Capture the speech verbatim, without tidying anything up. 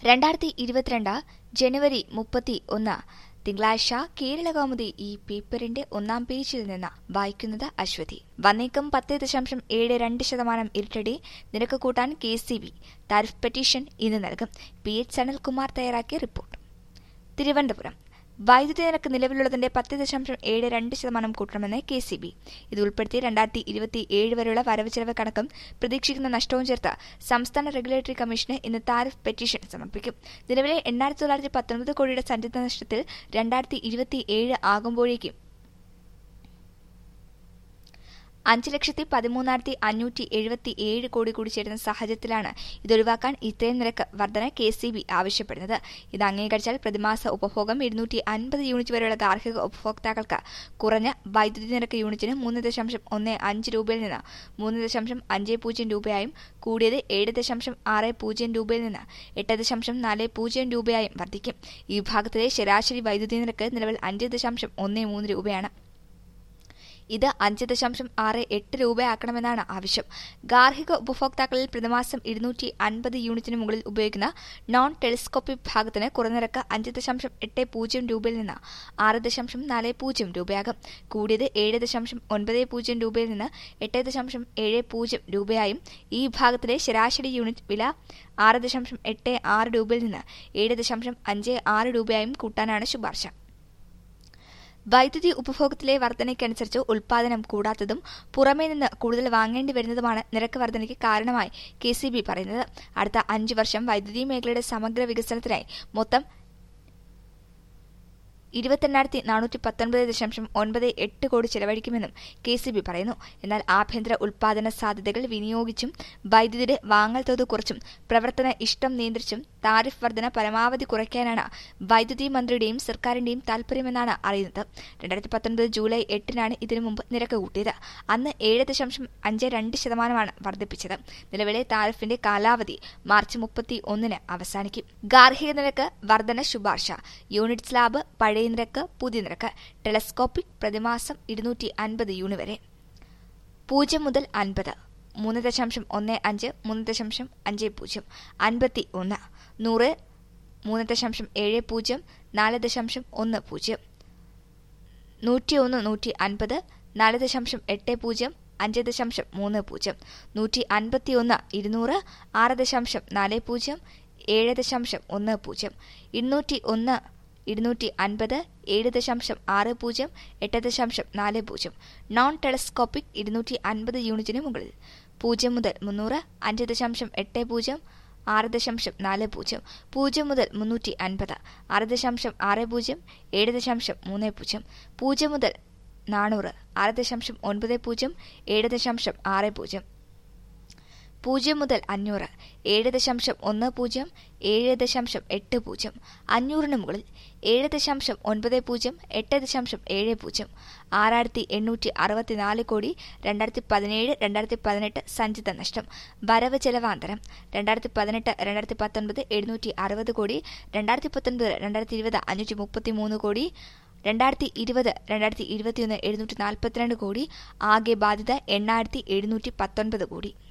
രണ്ടായിരത്തി ഇരുപത്തിരണ്ട് ജനുവരി മുപ്പത്തി ഒന്ന് തിങ്കളാഴ്ച കേരളകൗമുദി ഈ പേപ്പറിന്റെ ഒന്നാം പേജിൽ നിന്ന് വായിക്കുന്നത് അശ്വതി. വന്നേക്കും പത്ത് ദശാംശം ഏഴ് രണ്ട് ശതമാനം ഇരട്ടടി നിരക്ക് കൂട്ടാൻ K C B tariff petition ഇന്ന് നൽകും. പി എച്ച് സനൽകുമാർ തയ്യാറാക്കിയ റിപ്പോർട്ട്. തിരുവനന്തപുരം വൈദ്യുതി നിരക്ക് നിലവിലുള്ളതിന്റെ പത്ത് ദശാംശം ഏഴ് രണ്ട് ശതമാനം കൂട്ടണമെന്ന് കെ സി ബി. ഇത് ഉൾപ്പെടുത്തി രണ്ടായിരത്തി ഇരുപത്തി ഏഴ് വരെയുള്ള വരവ് ചെലവ് കണക്കും പ്രതീക്ഷിക്കുന്ന നഷ്ടവും ചേർത്ത് സംസ്ഥാന റെഗുലേറ്ററി കമ്മീഷന് ഇന്ന് താരിഫ് പെറ്റീഷൻ സമർപ്പിക്കും. നിലവിലെ എണ്ണായിരത്തി തൊള്ളായിരത്തി പത്തൊൻപത് കോടിയുടെ സഞ്ചിത നഷ്ടത്തിൽ രണ്ടായിരത്തി ഇരുപത്തി ഏഴ് ആകുമ്പോഴേക്കും അഞ്ച് ലക്ഷത്തി പതിമൂന്നായിരത്തി അഞ്ഞൂറ്റി എഴുപത്തി ഏഴ് കോടി കൂടി ചേരുന്ന സാഹചര്യത്തിലാണ് ഇതൊഴിവാക്കാൻ ഇത്രയും നിരക്ക് വർധന കെ സി ബി ആവശ്യപ്പെടുന്നത്. ഇത് അംഗീകരിച്ചാൽ പ്രതിമാസ ഉപഭോഗം ഇരുന്നൂറ്റി അൻപത് യൂണിറ്റ് വരെയുള്ള ഗാർഹിക ഉപഭോക്താക്കൾക്ക് കുറഞ്ഞ വൈദ്യുതി നിരക്ക് യൂണിറ്റിന് മൂന്ന് ദശാംശം ഒന്ന് അഞ്ച് രൂപയിൽ നിന്ന് മൂന്ന് ദശാംശം അഞ്ച് പൂജ്യം രൂപയായും കൂടിയത് ഏഴ് ദശാംശം ആറ് പൂജ്യം രൂപയിൽ നിന്ന് എട്ട് ദശാംശം നാല് പൂജ്യം രൂപയായും വർദ്ധിക്കും. ഈ വിഭാഗത്തിലെ ശരാശരി വൈദ്യുതി നിരക്ക് നിലവിൽ അഞ്ച് ദശാംശം ഒന്ന് മൂന്ന് രൂപയാണ്. ഇത് അഞ്ച് ദശാംശം ആറ് എട്ട് രൂപയാക്കണമെന്നാണ് ആവശ്യം. ഗാർഹിക ഉപഭോക്താക്കളിൽ പ്രതിമാസം ഇരുന്നൂറ്റി അൻപത് യൂണിറ്റിന് മുകളിൽ ഉപയോഗിക്കുന്ന നോൺ ടെലിസ്കോപ്പിക് വിഭാഗത്തിന് കുറഞ്ഞ നിരക്ക് അഞ്ച് ദശാംശം എട്ട് പൂജ്യം രൂപയിൽ നിന്ന് ആറ് ദശാംശം നാല് പൂജ്യം രൂപയാകും. കൂടിയത് ഏഴ് ദശാംശം ഒൻപത് പൂജ്യം രൂപയിൽ നിന്ന് എട്ട് ദശാംശം ഏഴ് പൂജ്യം രൂപയായും ഈ വിഭാഗത്തിലെ ശരാശരി യൂണിറ്റ് വില ആറ് ദശാംശം എട്ട് ആറ് രൂപയിൽ നിന്ന് ഏഴ് ദശാംശം അഞ്ച് ആറ് രൂപയായും കൂട്ടാനാണ് ശുപാർശ. വൈദ്യുതി ഉപഭോഗത്തിലെ വർധനയ്ക്കനുസരിച്ച് ഉൽപാദനം കൂടാത്തതും പുറമേ നിന്ന് കൂടുതൽ വാങ്ങേണ്ടി വരുന്നതുമാണ് നിരക്ക് വർധനയ്ക്ക് കാരണമായി കെ സി ബി പറയുന്നത്. അടുത്ത അഞ്ച് വർഷം വൈദ്യുതി മേഖലയുടെ സമഗ്ര വികസനത്തിനായി മൊത്തം ഇരുപത്തെണ്ണായിരത്തി നാനൂറ്റി പത്തൊൻപത് ദശാംശം ഒൻപത് എട്ട് കോടി ചെലവഴിക്കുമെന്നും കെ സി ബി പറയുന്നു. എന്നാൽ ആഭ്യന്തര ഉൽപാദന സാധ്യതകൾ വിനിയോഗിച്ചും വൈദ്യുതിയുടെ വാങ്ങൽ തോത് കുറച്ചും പ്രവർത്തന ഇഷ്ടം നിയന്ത്രിച്ചും താരിഫ് വർധന പരമാവധി കുറയ്ക്കാനാണ് വൈദ്യുതി മന്ത്രിയുടെയും സർക്കാരിന്റെയും താൽപര്യമെന്നാണ് അറിയുന്നത്. രണ്ടായിരത്തി പത്തൊൻപത് ജൂലൈ എട്ടിനാണ് ഇതിനു മുമ്പ് നിരക്ക് കൂട്ടിയത്. അന്ന് ഏഴ് ദശാംശം അഞ്ച് രണ്ട് ശതമാനമാണ് വർദ്ധിപ്പിച്ചത്. നിലവിലെ താരിഫിന്റെ കാലാവധി മാർച്ച് മുപ്പത്തി ഒന്നിന് അവസാനിക്കും. ഗാർഹിക നിരക്ക് വർധന ശുപാർശ. യൂണിറ്റ് സ്ലാബ് പഴയ നിരക്ക് പുതിയ നിരക്ക് ടെലസ്കോപ്പിക് പ്രതിമാസം ഇരുന്നൂറ്റി അൻപത് യൂണിറ്റ് വരെ പൂജ്യം മുതൽ അൻപത് മൂന്ന് ദശാംശം ഒന്ന് അഞ്ച് മൂന്ന് ദശാംശം അഞ്ച് പൂജ്യം അൻപത്തി ഒന്ന് നൂറ് മൂന്ന് ദശാംശം ഏഴ് പൂജ്യം നാല് ദശാംശം ഒന്ന് പൂജ്യം നൂറ്റി ഒന്ന് നൂറ്റി അൻപത് നാല് ദശാംശം എട്ട് പൂജ്യം അഞ്ച് ദശാംശം മൂന്ന് പൂജ്യം നൂറ്റി അൻപത്തി ഒന്ന് ഇരുന്നൂറ് ആറ് ദശാംശം നാല് പൂജ്യം ഏഴ് ദശാംശം ഒന്ന് പൂജ്യം ഇരുന്നൂറ്റി ഒന്ന് ഇരുന്നൂറ്റി അൻപത് ഏഴ് ദശാംശം ആറ് പൂജ്യം എട്ട് ദശാംശം നാല് പൂജ്യം നോൺ ടെലസ്കോപ്പിക് ഇരുന്നൂറ്റി അൻപത് യൂണിറ്റിന് മുകളിൽ പൂജ്യം മുതൽ മുന്നൂറ് അഞ്ച് ദശാംശം എട്ട് പൂജ്യം ആറ് ദശാംശം നാല് പൂജ്യം പൂജ്യം മുതൽ മുന്നൂറ്റി അൻപത് ആറ് ദശാംശം ആറ് പൂജ്യം ഏഴ് ദശാംശം മൂന്ന് പൂജ്യം പൂജ്യം മുതൽ നാനൂറ് ആറ് ദശാംശം ഒൻപത് പൂജ്യം ഏഴ് ദശാംശം ആറ് പൂജ്യം പൂജ്യം മുതൽ അഞ്ഞൂറ് ഏഴ് ദശാംശം ഒന്ന് പൂജ്യം ഏഴ് ദശാംശം എട്ട് പൂജ്യം അഞ്ഞൂറിന് മുകളിൽ ഏഴ് ദശാംശം ഒൻപത് പൂജ്യം എട്ട് ദശാംശം ഏഴ് പൂജ്യം ആറായിരത്തി എണ്ണൂറ്റി അറുപത്തിനാല് കോടി രണ്ടായിരത്തി പതിനേഴ് രണ്ടായിരത്തി പതിനെട്ട് സഞ്ചിത നഷ്ടം. വരവ് ചെലവാന്തരം രണ്ടായിരത്തി പതിനെട്ട് രണ്ടായിരത്തി പത്തൊൻപത് എഴുന്നൂറ്റി അറുപത് കോടി രണ്ടായിരത്തി പത്തൊൻപത് രണ്ടായിരത്തി ഇരുപത് അഞ്ഞൂറ്റി മുപ്പത്തി മൂന്ന് കോടി രണ്ടായിരത്തി ഇരുപത് രണ്ടായിരത്തി ഇരുപത്തിയൊന്ന് എഴുന്നൂറ്റി നാൽപ്പത്തിരണ്ട് കോടി ആകെ ബാധ്യത എണ്ണായിരത്തി എഴുന്നൂറ്റി പത്തൊൻപത് കോടി.